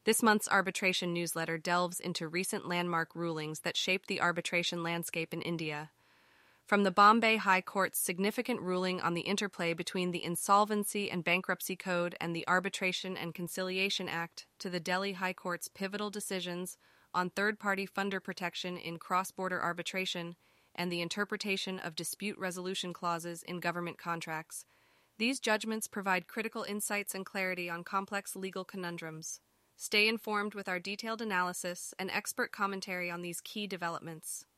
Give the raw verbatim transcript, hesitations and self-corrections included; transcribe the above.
This month's arbitration newsletter delves into recent landmark rulings that shaped the arbitration landscape in India. From the Bombay High Court's significant ruling on the interplay between the Insolvency and Bankruptcy Code and the Arbitration and Conciliation Act to the Delhi High Court's pivotal decisions on third-party funder protection in cross-border arbitration and the interpretation of dispute resolution clauses in government contracts, these judgments provide critical insights and clarity on complex legal conundrums. Stay informed with our detailed analysis and expert commentary on these key developments.